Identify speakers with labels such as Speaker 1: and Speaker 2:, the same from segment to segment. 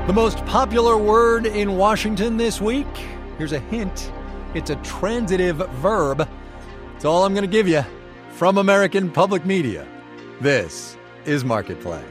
Speaker 1: The most popular word in Washington this week? Here's a hint. It's a transitive verb. It's all I'm going to give you from American Public Media. This is Marketplace.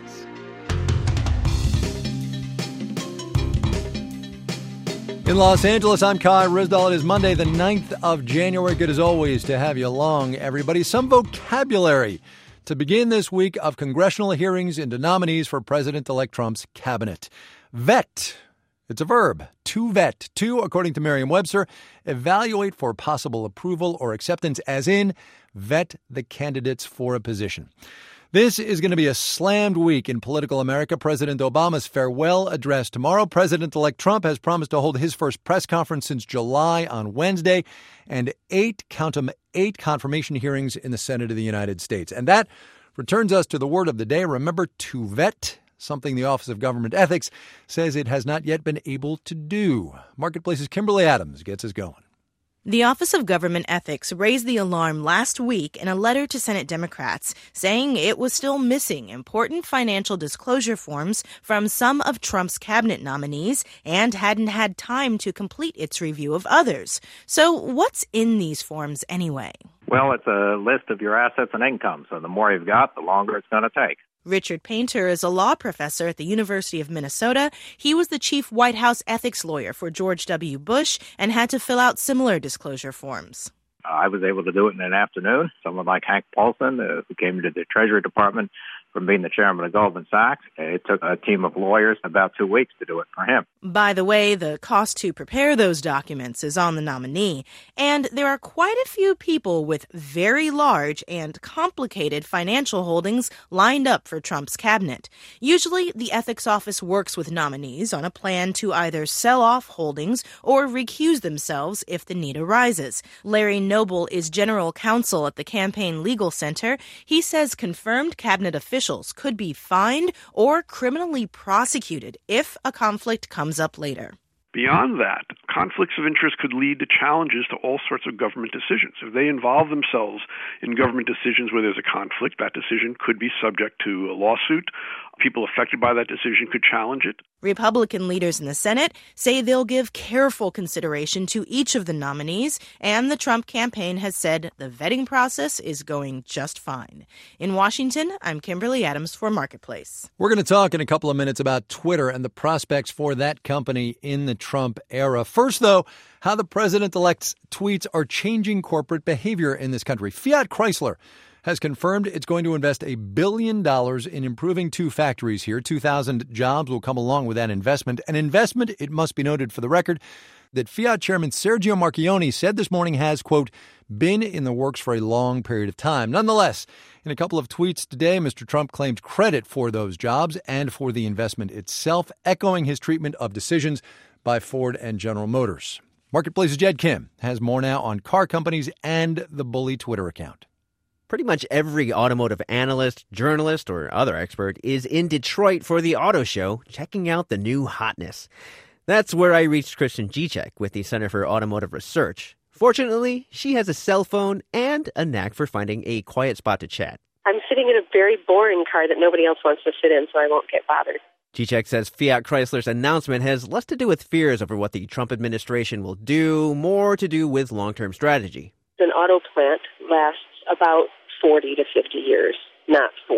Speaker 1: In Los Angeles, I'm Kai Ryssdal. It is Monday, the 9th of January. Good as always to have you along, everybody. Some vocabulary to begin this week of congressional hearings into nominees for President-elect Trump's cabinet. Vet. It's a verb. To vet. To, according to Merriam-Webster, evaluate for possible approval or acceptance, as in vet the candidates for a position. This is going to be a slammed week in political America. President Obama's farewell address tomorrow. President-elect Trump has promised to hold his first press conference since July on Wednesday, and 8 confirmation hearings in the Senate of the United States. And that returns us to the word of the day. Remember, to vet, something the Office of Government Ethics says it has not yet been able to do. Marketplace's Kimberly Adams gets us going.
Speaker 2: The Office of Government Ethics raised the alarm last week in a letter to Senate Democrats, saying it was still missing important financial disclosure forms from some of Trump's cabinet nominees and hadn't had time to complete its review of others. So what's in these forms anyway?
Speaker 3: Well, it's a list of your assets and income, so the more you've got, the longer it's going to take.
Speaker 2: Richard Painter is a law professor at the University of Minnesota. He was the chief White House ethics lawyer for George W. Bush and had to fill out similar disclosure forms.
Speaker 3: I was able to do it in an afternoon. Someone like Hank Paulson, who came to the Treasury Department from being the chairman of Goldman Sachs, it took a team of lawyers about 2 weeks to do it for him.
Speaker 2: By the way, the cost to prepare those documents is on the nominee, and there are quite a few people with very large and complicated financial holdings lined up for Trump's cabinet. Usually, the ethics office works with nominees on a plan to either sell off holdings or recuse themselves if the need arises. Larry Noble is general counsel at the Campaign Legal Center. He says confirmed cabinet officials could be fined or criminally prosecuted if a conflict comes up later.
Speaker 4: Beyond that, conflicts of interest could lead to challenges to all sorts of government decisions. If they involve themselves in government decisions where there's a conflict, that decision could be subject to a lawsuit. People affected by that decision could challenge it.
Speaker 2: Republican leaders in the Senate say they'll give careful consideration to each of the nominees, and the Trump campaign has said the vetting process is going just fine. In Washington, I'm Kimberly Adams for Marketplace.
Speaker 1: We're going to talk in a couple of minutes about Twitter and the prospects for that company in the Trump era. First, though, how the president-elect's tweets are changing corporate behavior in this country. Fiat Chrysler has confirmed it's going to invest $1 billion in improving 2 factories here. 2,000 jobs will come along with that investment. An investment, it must be noted for the record, that Fiat chairman Sergio Marchionne said this morning has, quote, been in the works for a long period of time. Nonetheless, in a couple of tweets today, Mr. Trump claimed credit for those jobs and for the investment itself, echoing his treatment of decisions by Ford and General Motors. Marketplace's Jed Kim has more now on car companies and the bully Twitter account.
Speaker 5: Pretty much every automotive analyst, journalist, or other expert is in Detroit for the auto show, checking out the new hotness. That's where I reached Kristen Gicek with the Center for Automotive Research. Fortunately, she has a cell phone and a knack for finding a quiet spot to chat.
Speaker 6: I'm sitting in a very boring car that nobody else wants to sit in, so I won't get bothered.
Speaker 5: Gicek says Fiat Chrysler's announcement has less to do with fears over what the Trump administration will do, more to do with long-term strategy.
Speaker 6: An auto plant lasts about 40 to 50 years, not 4.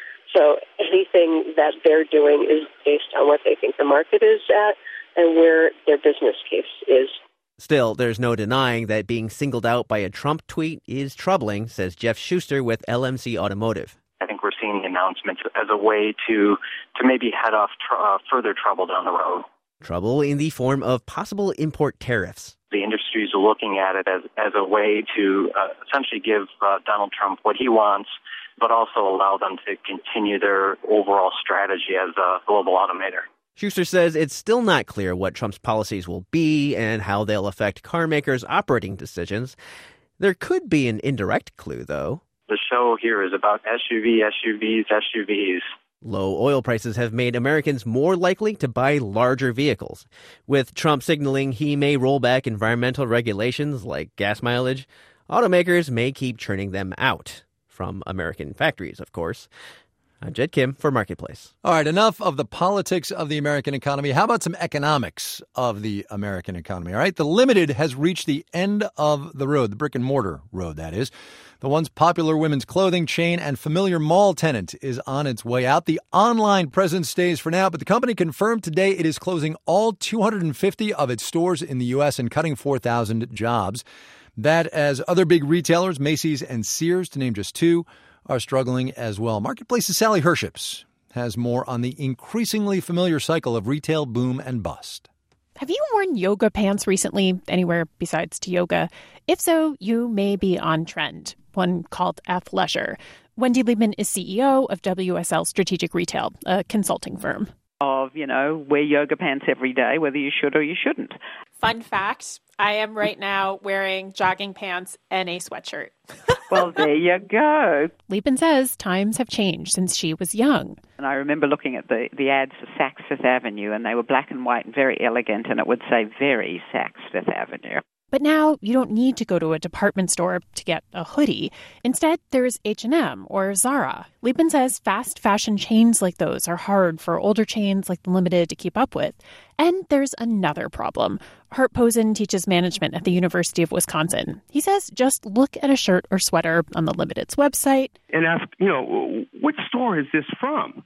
Speaker 6: So anything that they're doing is based on what they think the market is at and where their business case is.
Speaker 5: Still, there's no denying that being singled out by a Trump tweet is troubling, says Jeff Schuster with LMC Automotive.
Speaker 7: I think we're seeing the announcements as a way to maybe head off further trouble down the road.
Speaker 5: Trouble in the form of possible import tariffs.
Speaker 7: The industry is looking at it as a way to essentially give Donald Trump what he wants, but also allow them to continue their overall strategy as a global automaker.
Speaker 5: Schuster says it's still not clear what Trump's policies will be and how they'll affect car makers' operating decisions. There could be an indirect clue, though.
Speaker 7: The show here is about SUVs.
Speaker 5: Low oil prices have made Americans more likely to buy larger vehicles. With Trump signaling he may roll back environmental regulations like gas mileage, automakers may keep churning them out. From American factories, of course. I'm Jed Kim for Marketplace.
Speaker 1: All right, enough of the politics of the American economy. How about some economics of the American economy? All right, the Limited has reached the end of the road, the brick and mortar road, that is. The once popular women's clothing chain and familiar mall tenant is on its way out. The online presence stays for now, but the company confirmed today it is closing all 250 of its stores in the U.S. and cutting 4,000 jobs. That as other big retailers, Macy's and Sears, to name just two, are struggling as well. Marketplace's Sally Herships has more on the increasingly familiar cycle of retail boom and bust.
Speaker 8: Have you worn yoga pants recently, anywhere besides to yoga? If so, you may be on trend, one called athleisure. Wendy Liebman is CEO of WSL Strategic Retail, a consulting firm.
Speaker 9: Wear yoga pants every day, whether you should or you shouldn't.
Speaker 10: Fun fact, I am right now wearing jogging pants and a sweatshirt.
Speaker 9: Well, there you go.
Speaker 8: Liebman says times have changed since she was young.
Speaker 9: And I remember looking at the ads for Saks Fifth Avenue, and they were black and white and very elegant, and it would say very Saks Fifth Avenue.
Speaker 8: But now you don't need to go to a department store to get a hoodie. Instead, there's H&M or Zara. Liebman says fast fashion chains like those are hard for older chains like the Limited to keep up with. And there's another problem. Hart Posen teaches management at the University of Wisconsin. He says just look at a shirt or sweater on the Limited's website
Speaker 11: and ask, which store is this from?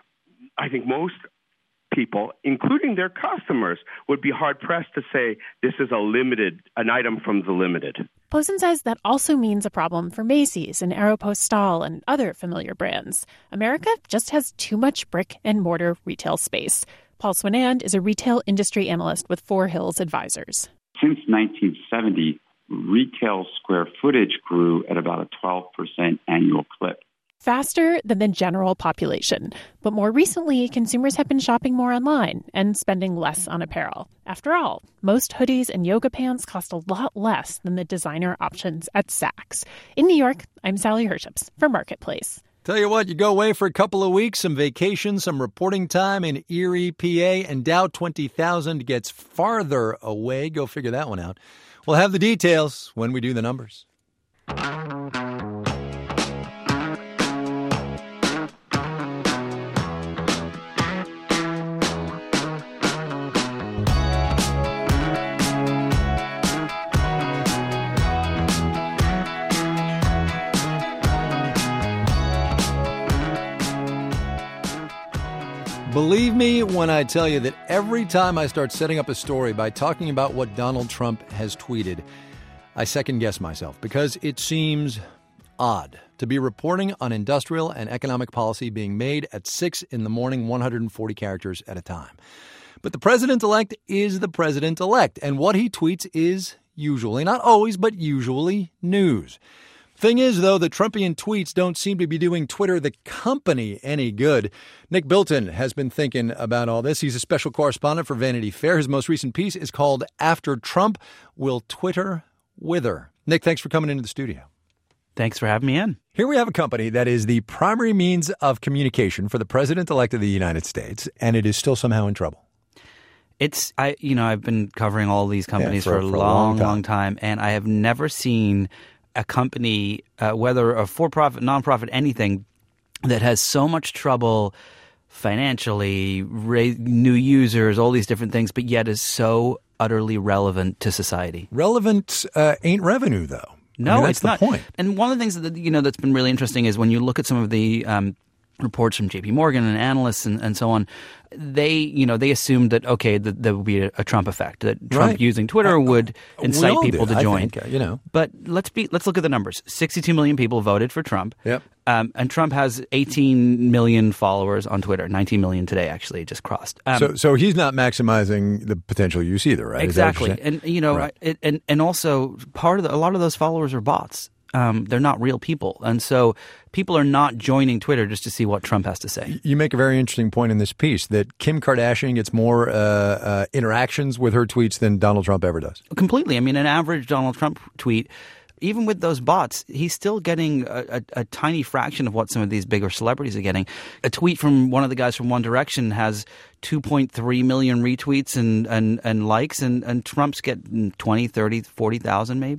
Speaker 11: I think most people, including their customers, would be hard-pressed to say this is an item from the Limited.
Speaker 8: Posen says that also means a problem for Macy's and Aeropostale and other familiar brands. America just has too much brick-and-mortar retail space. Paul Swinand is a retail industry analyst with Four Hills Advisors.
Speaker 12: Since 1970, retail square footage grew at about a 12% annual clip.
Speaker 8: Faster than the general population. But more recently, consumers have been shopping more online and spending less on apparel. After all, most hoodies and yoga pants cost a lot less than the designer options at Saks. In New York, I'm Sally Herships for Marketplace.
Speaker 1: Tell you what, you go away for a couple of weeks, some vacation, some reporting time in Erie, PA, and Dow 20,000 gets farther away. Go figure that one out. We'll have the details when we do the numbers. Believe me when I tell you that every time I start setting up a story by talking about what Donald Trump has tweeted, I second-guess myself because it seems odd to be reporting on industrial and economic policy being made at 6 in the morning, 140 characters at a time. But the president-elect is the president-elect, and what he tweets is usually, not always, but usually news. Thing is, though, the Trumpian tweets don't seem to be doing Twitter, the company, any good. Nick Bilton has been thinking about all this. He's a special correspondent for Vanity Fair. His most recent piece is called After Trump, Will Twitter Wither? Nick, thanks for coming into the studio.
Speaker 13: Thanks for having me in.
Speaker 1: Here we have a company that is the primary means of communication for the president-elect of the United States, and it is still somehow in trouble.
Speaker 13: I've been covering all these companies for a long time, and I have never seen a company, whether a for-profit, non-profit, anything, that has so much trouble financially, new users, all these different things, but yet is so utterly relevant to society.
Speaker 1: Relevant ain't revenue, though.
Speaker 13: No,
Speaker 1: that's
Speaker 13: it's not.
Speaker 1: The point.
Speaker 13: And one of the things that that's been really interesting is when you look at some of the reports from J.P. Morgan and analysts and so on, they assumed that, okay, that there would be a Trump effect, that Trump using Twitter would incite people to join.
Speaker 1: I think,
Speaker 13: But let's look at the numbers. 62 million people voted for Trump.
Speaker 1: Yep.
Speaker 13: And Trump has 18 million followers on Twitter. 19 million today, actually, just crossed.
Speaker 1: So he's not maximizing the potential use either, right?
Speaker 13: Exactly. And right. and also a lot of those followers are bots. They're not real people. And so people are not joining Twitter just to see what Trump has to say.
Speaker 1: You make a very interesting point in this piece that Kim Kardashian gets more interactions with her tweets than Donald Trump ever does.
Speaker 13: Completely. I mean, an average Donald Trump tweet, even with those bots, he's still getting a tiny fraction of what some of these bigger celebrities are getting. A tweet from one of the guys from One Direction has 2.3 million retweets and likes, and Trump's getting 20, 30, 40,000 maybe.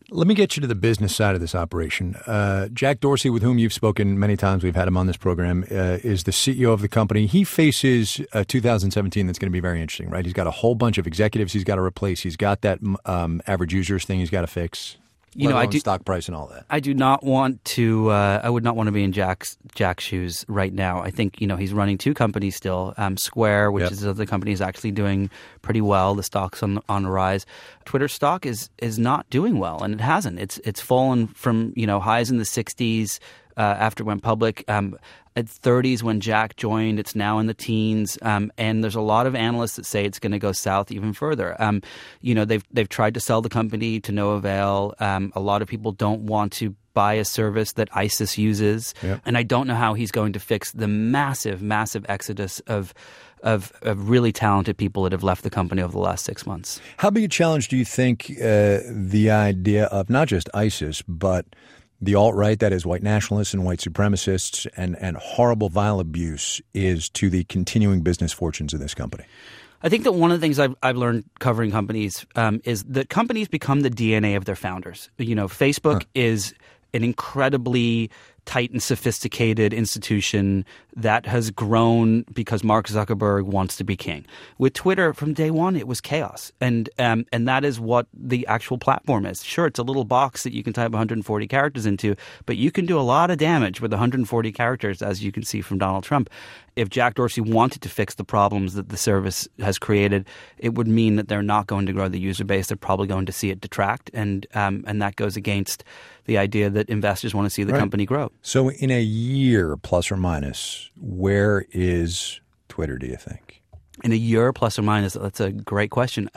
Speaker 1: Let me get you to the business side of this operation. Jack Dorsey, with whom you've spoken many times, we've had him on this program, is the CEO of the company. He faces 2017 that's going to be very interesting, right? He's got a whole bunch of executives he's got to replace. He's got that average users thing he's got to fix. I do stock price and all that.
Speaker 13: I do not want to. I would not want to be in Jack's shoes right now. I think he's running two companies still. Square, which is the other company, is actually doing pretty well. The stock's on the rise. Twitter stock is not doing well, and it hasn't. It's fallen from highs in the 60s after it went public. At 30s when Jack joined, it's now in the teens, and there's a lot of analysts that say it's going to go south even further. They've tried to sell the company to no avail. A lot of people don't want to buy a service that ISIS uses, and I don't know how he's going to fix the massive, massive exodus of really talented people that have left the company over the last 6 months.
Speaker 1: How big a challenge do you think the idea of not just ISIS, but the alt-right, that is white nationalists and white supremacists, and horrible violent abuse is to the continuing business fortunes of this company?
Speaker 13: I think that one of the things I've learned covering companies is that companies become the DNA of their founders. Facebook is an incredibly tight and sophisticated institution that has grown because Mark Zuckerberg wants to be king. With Twitter, from day one, it was chaos. And that is what the actual platform is. Sure, it's a little box that you can type 140 characters into, but you can do a lot of damage with 140 characters, as you can see from Donald Trump. If Jack Dorsey wanted to fix the problems that the service has created, it would mean that they're not going to grow the user base. They're probably going to see it detract, and that goes against the idea that investors want to see the company grow.
Speaker 1: So in a year, plus or minus, where is Twitter, do you think?
Speaker 13: In a year, plus or minus, that's a great question.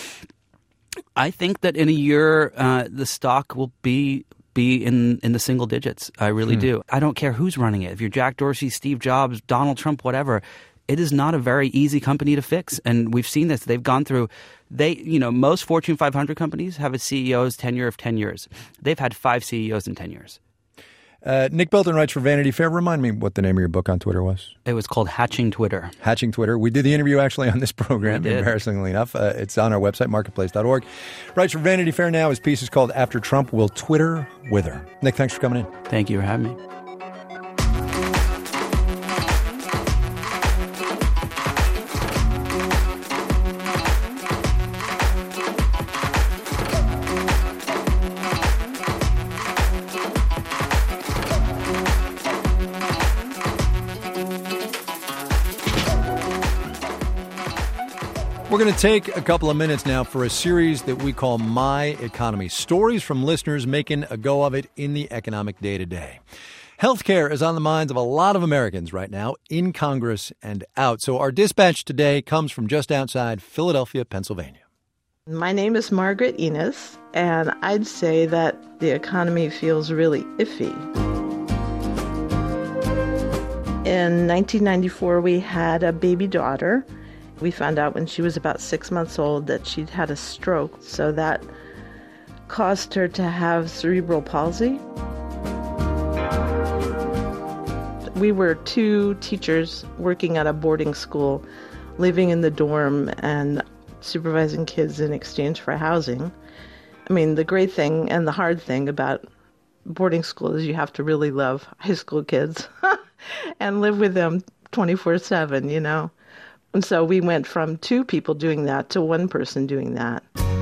Speaker 13: I think that in a year, the stock will be in the single digits. I really do. I don't care who's running it. If you're Jack Dorsey, Steve Jobs, Donald Trump, whatever, it is not a very easy company to fix. And we've seen this. They've gone through most Fortune 500 companies have a CEO's tenure of 10 years. They've had 5 CEOs in 10 years.
Speaker 1: Nick Bilton writes for Vanity Fair. Remind me what the name of your book on Twitter was.
Speaker 13: It was called Hatching Twitter.
Speaker 1: Hatching Twitter. We did the interview actually on this program, embarrassingly enough. It's on our website, marketplace.org. Writes for Vanity Fair now. His piece is called After Trump Will Twitter Wither. Nick, thanks for coming in.
Speaker 13: Thank you for having me.
Speaker 1: We're going to take a couple of minutes now for a series that we call My Economy. Stories from listeners making a go of it in the economic day-to-day. Healthcare is on the minds of a lot of Americans right now, in Congress and out. So our dispatch today comes from just outside Philadelphia, Pennsylvania.
Speaker 14: My name is Margaret Enos, and I'd say that the economy feels really iffy. In 1994, we had a baby daughter. We found out when she was about 6 months old that she'd had a stroke, so that caused her to have cerebral palsy. We were 2 teachers working at a boarding school, living in the dorm and supervising kids in exchange for housing. I mean, the great thing and the hard thing about boarding school is you have to really love high school kids and live with them 24/7, you know. And so we went from 2 people doing that to 1 person doing that.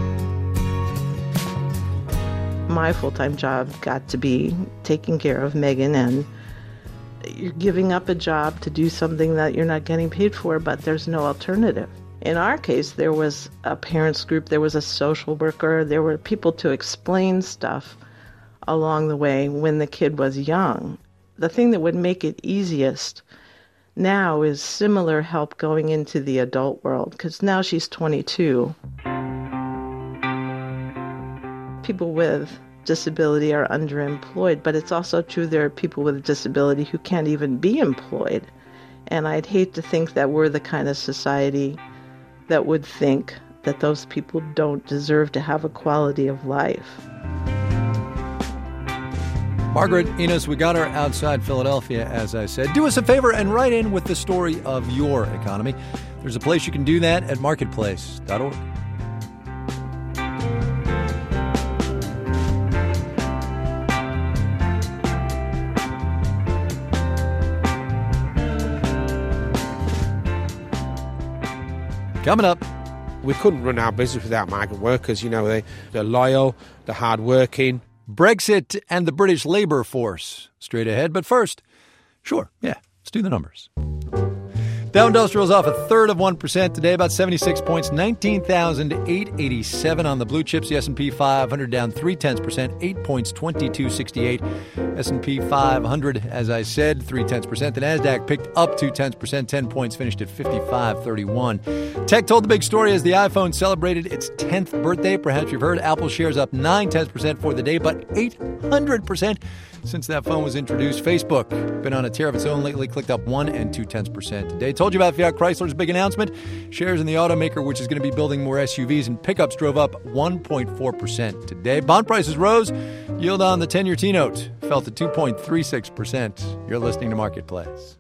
Speaker 14: My full-time job got to be taking care of Megan, and you're giving up a job to do something that you're not getting paid for, but there's no alternative. In our case, there was a parents group, there was a social worker, there were people to explain stuff along the way when the kid was young. The thing that would make it easiest now is similar help going into the adult world, because now she's 22. People with disability are underemployed, but it's also true there are people with disability who can't even be employed. And I'd hate to think that we're the kind of society that would think that those people don't deserve to have a quality of life.
Speaker 1: Margaret Enos, we got her outside Philadelphia, as I said. Do us a favor and write in with the story of your economy. There's a place you can do that at marketplace.org. Coming up.
Speaker 15: We couldn't run our business without migrant workers. You know, they're loyal, they're hard-working.
Speaker 1: Brexit and the British labour force. Straight ahead. But first, let's do the numbers. Dow Industrial's off 0.33% today, about 76 points, 19,887 on the blue chips. The S&P 500 down 0.3%, 8 points, 2268. S&P 500, as I said, 0.3%. The Nasdaq picked up 0.2%, 10 points, finished at 5531. Tech told the big story as the iPhone celebrated its 10th birthday. Perhaps you've heard Apple shares up 0.9% for the day, but 800% since that phone was introduced. Facebook, been on a tear of its own lately, clicked up 1.2% today. Told you about Fiat Chrysler's big announcement. Shares in the automaker, which is going to be building more SUVs and pickups, drove up 1.4% today. Bond prices rose. Yield on the 10-year T-note fell to 2.36%. You're listening to Marketplace.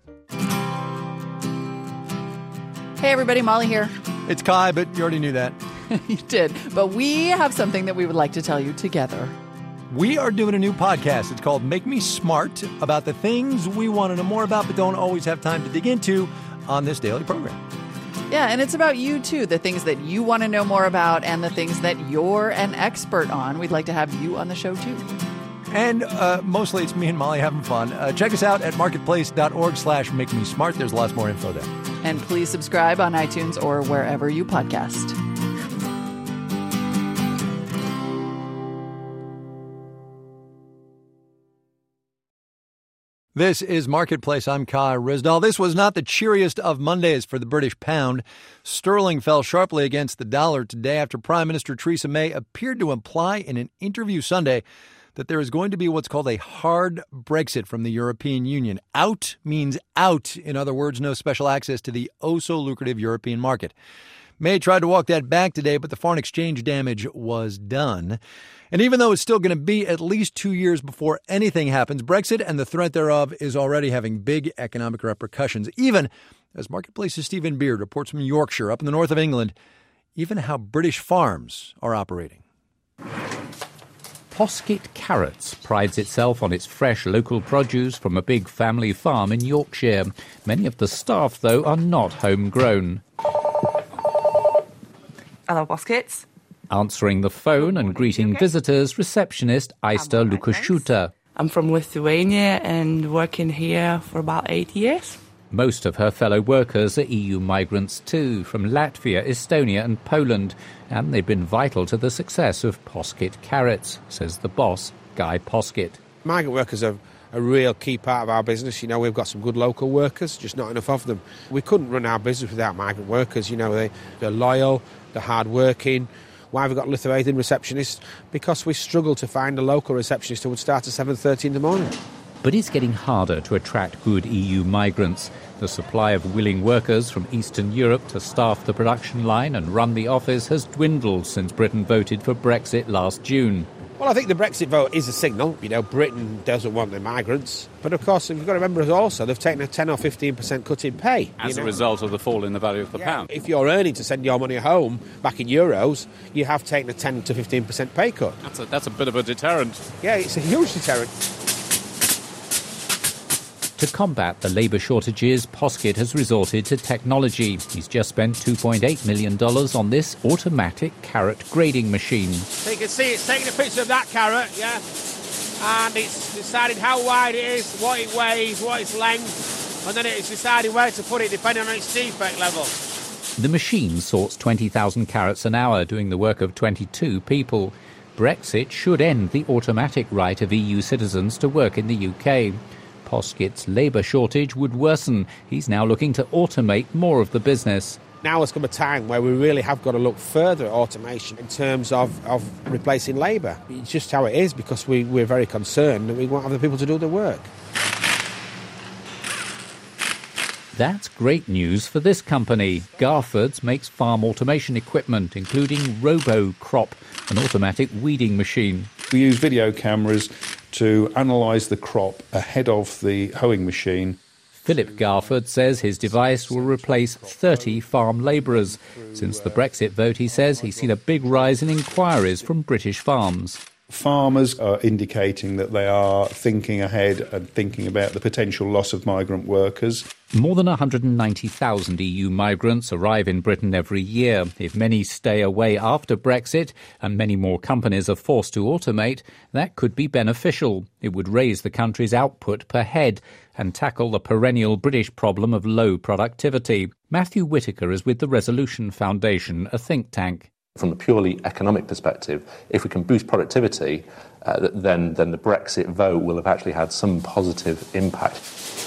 Speaker 16: Hey, everybody, Molly here.
Speaker 1: It's Kai, but you already knew that.
Speaker 16: You did. But we have something that we would like to tell you together.
Speaker 1: We are doing a new podcast. It's called Make Me Smart, about the things we want to know more about but don't always have time to dig into on this daily program.
Speaker 16: Yeah, and it's about you, too, the things that you want to know more about and the things that you're an expert on. We'd like to have you on the show, too.
Speaker 1: And mostly it's me and Molly having fun. Check us out at marketplace.org/makemesmart. There's lots more info there.
Speaker 16: And please subscribe on iTunes or wherever you podcast.
Speaker 1: This is Marketplace. I'm Kai Ryssdal. This was not the cheeriest of Mondays for the British pound. Sterling fell sharply against the dollar today after Prime Minister Theresa May appeared to imply in an interview Sunday that there is going to be what's called a hard Brexit from the European Union. Out means out. In other words, no special access to the oh-so-lucrative European market. May tried to walk that back today, but the foreign exchange damage was done. And even though it's still going to be at least 2 years before anything happens, Brexit and the threat thereof is already having big economic repercussions, even as Marketplace's Stephen Beard reports from Yorkshire, up in the north of England, even how British farms are operating.
Speaker 17: Poskett Carrots prides itself on its fresh local produce from a big family farm in Yorkshire. Many of the staff, though, are not homegrown.
Speaker 18: Hello, Posketts.
Speaker 17: Answering the phone and greeting visitors, receptionist Aista Lukashuta.
Speaker 18: I'm from Lithuania and working here for about 8 years.
Speaker 17: Most of her fellow workers are EU migrants too, from Latvia, Estonia and Poland, and they've been vital to the success of Poskett Carrots, says the boss, Guy Poskett.
Speaker 15: Migrant workers are a real key part of our business. You know, we've got some good local workers, just not enough of them. We couldn't run our business without migrant workers. You know, they're loyal, they're hard-working. Why have we got Lithuanian receptionists? Because we struggle to find a local receptionist who would start at 7:30 in the morning.
Speaker 17: But it's getting harder to attract good EU migrants. The supply of willing workers from Eastern Europe to staff the production line and run the office has dwindled since Britain voted for Brexit last June.
Speaker 15: Well, I think the Brexit vote is a signal. You know, Britain doesn't want the migrants. But, of course, you've got to remember also they've taken a 10 or 15% cut in pay.
Speaker 19: As a result of the fall in the value of the pound.
Speaker 15: If you're earning to send your money home back in euros, you have taken a 10 to 15% pay cut.
Speaker 19: That's a bit of a deterrent.
Speaker 15: Yeah, it's a huge deterrent.
Speaker 17: To combat the labour shortages, Poskett has resorted to technology. He's just spent $2.8 million on this automatic carrot grading machine.
Speaker 15: So you can see it's taking a picture of that carrot, yeah, and it's deciding how wide it is, what it weighs, what its length, and then it's deciding where to put it depending on its defect level.
Speaker 17: The machine sorts 20,000 carrots an hour, doing the work of 22 people. Brexit should end the automatic right of EU citizens to work in the UK. Poskett's labour shortage would worsen. He's now looking to automate more of the business.
Speaker 15: Now has come a time where we really have got to look further at automation in terms of replacing labour. It's just how it is, because we're very concerned that we won't have the people to do the work.
Speaker 17: That's great news for this company. Garfords makes farm automation equipment, including RoboCrop, an automatic weeding machine.
Speaker 20: We use video cameras to analyse the crop ahead of the hoeing machine.
Speaker 17: Philip Garford says his device will replace 30 farm labourers. Since the Brexit vote, he says he's seen a big rise in inquiries from British farms.
Speaker 20: Farmers are indicating that they are thinking ahead and thinking about the potential loss of migrant workers.
Speaker 17: More than 190,000 EU migrants arrive in Britain every year. If many stay away after Brexit and many more companies are forced to automate, that could be beneficial. It would raise the country's output per head and tackle the perennial British problem of low productivity. Matthew Whitaker is with the Resolution Foundation, a think tank.
Speaker 21: From a purely economic perspective, if we can boost productivity, then the Brexit vote will have actually had some positive impact.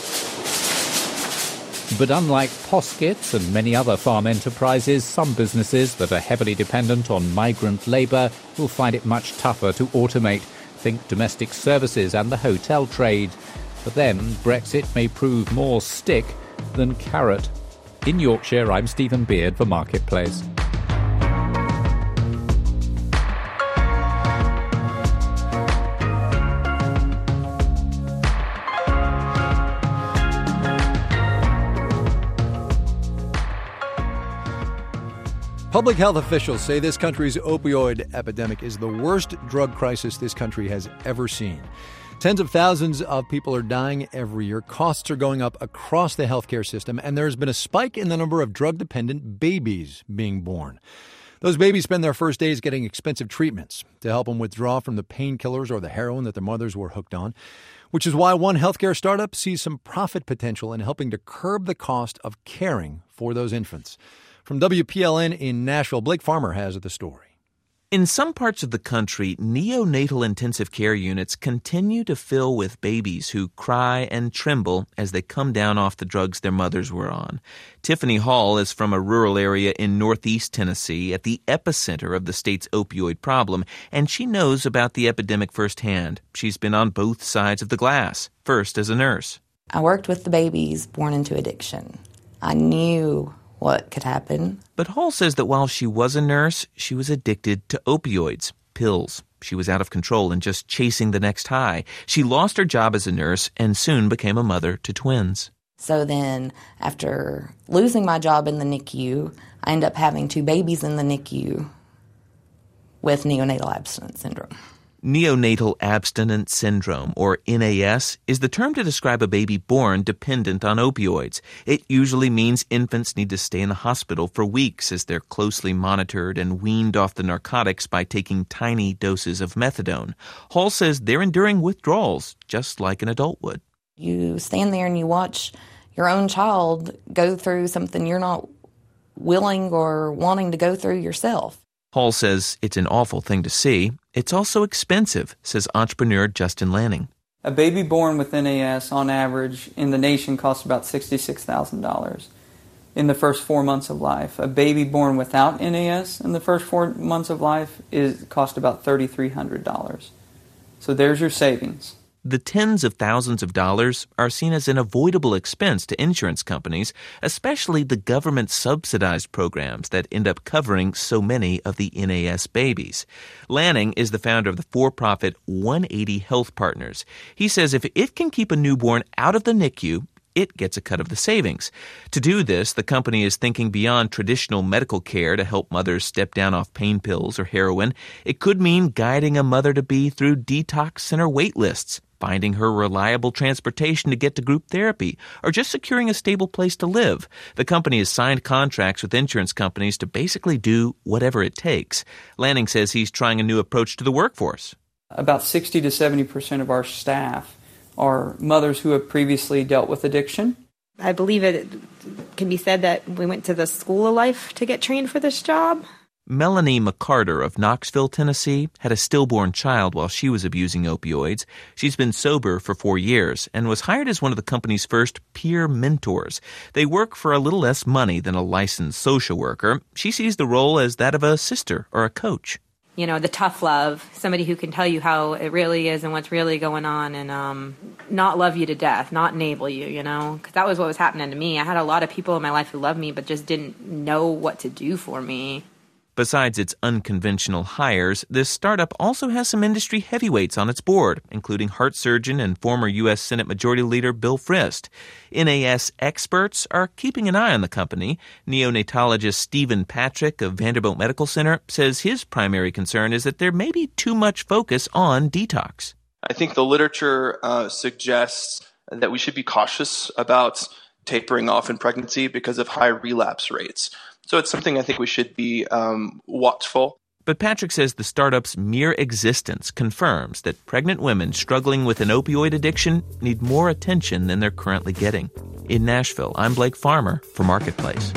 Speaker 17: But unlike Poskitts and many other farm enterprises, some businesses that are heavily dependent on migrant labour will find it much tougher to automate. Think domestic services and the hotel trade. For them, Brexit may prove more stick than carrot. In Yorkshire, I'm Stephen Beard for Marketplace.
Speaker 1: Public health officials say this country's opioid epidemic is the worst drug crisis this country has ever seen. Tens of thousands of people are dying every year. Costs are going up across the healthcare system, and there has been a spike in the number of drug-dependent babies being born. Those babies spend their first days getting expensive treatments to help them withdraw from the painkillers or the heroin that their mothers were hooked on, which is why one healthcare startup sees some profit potential in helping to curb the cost of caring for those infants. From WPLN in Nashville, Blake Farmer has the story.
Speaker 22: In some parts of the country, neonatal intensive care units continue to fill with babies who cry and tremble as they come down off the drugs their mothers were on. Tiffany Hall is from a rural area in northeast Tennessee at the epicenter of the state's opioid problem, and she knows about the epidemic firsthand. She's been on both sides of the glass, first as a nurse.
Speaker 23: I worked with the babies born into addiction. I knew what could happen.
Speaker 22: But Hall says that while she was a nurse, she was addicted to opioids, pills. She was out of control and just chasing the next high. She lost her job as a nurse and soon became a mother to twins.
Speaker 23: So then, after losing my job in the NICU, I ended up having 2 babies in the NICU with neonatal abstinence syndrome.
Speaker 22: Neonatal abstinence syndrome, or NAS, is the term to describe a baby born dependent on opioids. It usually means infants need to stay in the hospital for weeks as they're closely monitored and weaned off the narcotics by taking tiny doses of methadone. Hall says they're enduring withdrawals, just like an adult would.
Speaker 23: You stand there and you watch your own child go through something you're not willing or wanting to go through yourself.
Speaker 22: Hall says it's an awful thing to see. It's also expensive, says entrepreneur Justin Lanning.
Speaker 24: A baby born with NAS, on average, in the nation costs about $66,000 in the first 4 months of life. A baby born without NAS in the first 4 months of life cost about $3,300. So there's your savings.
Speaker 22: The tens of thousands of dollars are seen as an avoidable expense to insurance companies, especially the government-subsidized programs that end up covering so many of the NAS babies. Lanning is the founder of the for-profit 180 Health Partners. He says if it can keep a newborn out of the NICU, it gets a cut of the savings. To do this, the company is thinking beyond traditional medical care to help mothers step down off pain pills or heroin. It could mean guiding a mother-to-be through detox center wait lists, finding her reliable transportation to get to group therapy, or just securing a stable place to live. The company has signed contracts with insurance companies to basically do whatever it takes. Lanning says he's trying a new approach to the workforce.
Speaker 24: About 60 to 70% of our staff are mothers who have previously dealt with addiction.
Speaker 25: I believe it can be said that we went to the school of life to get trained for this job.
Speaker 22: Melanie McCarter of Knoxville, Tennessee, had a stillborn child while she was abusing opioids. She's been sober for 4 years and was hired as one of the company's first peer mentors. They work for a little less money than a licensed social worker. She sees the role as that of a sister or a coach.
Speaker 25: You know, the tough love, somebody who can tell you how it really is and what's really going on and not love you to death, not enable you, you know, because that was what was happening to me. I had a lot of people in my life who loved me but just didn't know what to do for me.
Speaker 22: Besides its unconventional hires, this startup also has some industry heavyweights on its board, including heart surgeon and former U.S. Senate Majority Leader Bill Frist. NAS experts are keeping an eye on the company. Neonatologist Stephen Patrick of Vanderbilt Medical Center says his primary concern is that there may be too much focus on detox.
Speaker 2: I think the literature suggests that we should be cautious about tapering off in pregnancy because of high relapse rates. So it's something I think we should be watchful.
Speaker 22: But Patrick says the startup's mere existence confirms that pregnant women struggling with an opioid addiction need more attention than they're currently getting. In Nashville, I'm Blake Farmer for Marketplace.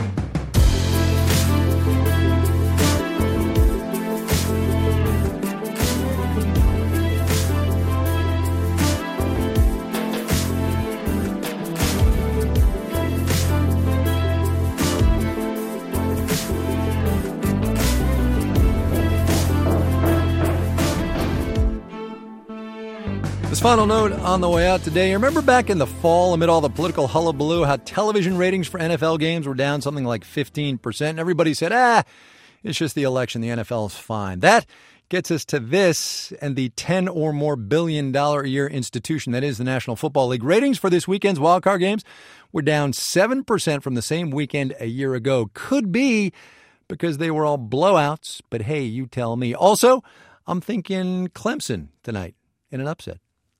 Speaker 1: This final note on the way out today. Remember back in the fall, amid all the political hullabaloo, how television ratings for NFL games were down something like 15%? And everybody said, it's just the election. The NFL is fine. That gets us to this and the $10 or more billion a year institution that is the National Football League. Ratings for this weekend's wildcard games were down 7% from the same weekend a year ago. Could be because they were all blowouts, but hey, you tell me. Also, I'm thinking Clemson tonight in an upset.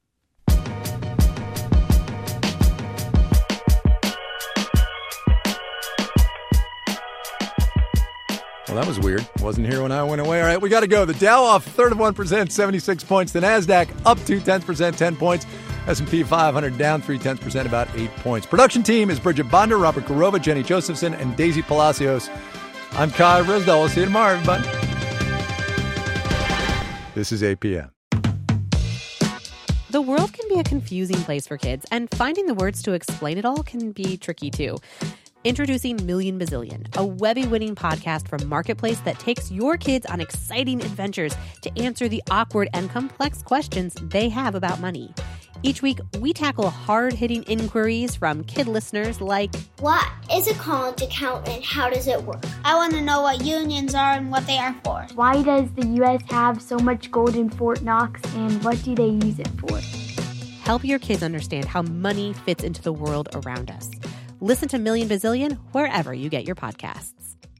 Speaker 1: Well, that was weird. Wasn't here when I went away. All right, we got to go. The Dow off 1/3%, 76 points. The NASDAQ up 0.2%, 10 points. S&P 500 down 0.3%, about 8 points. Production team is Bridget Bonder, Robert Garova, Jenny Josephson, and Daisy Palacios. I'm Kai Risdell. We'll see you tomorrow, everybody. This is APM.
Speaker 3: The world can be a confusing place for kids, and finding the words to explain it all can be tricky, too. Introducing Million Bazillion, a Webby-winning podcast from Marketplace that takes your kids on exciting adventures to answer the awkward and complex questions they have about money. Each week, we tackle hard-hitting inquiries from kid listeners like,
Speaker 4: what is a college account and how does it work? I want to know what unions are and what they are for.
Speaker 6: Why does the U.S. have so much gold in Fort Knox and what do they use it for?
Speaker 3: Help your kids understand how money fits into the world around us. Listen to Million Bazillion wherever you get your podcasts.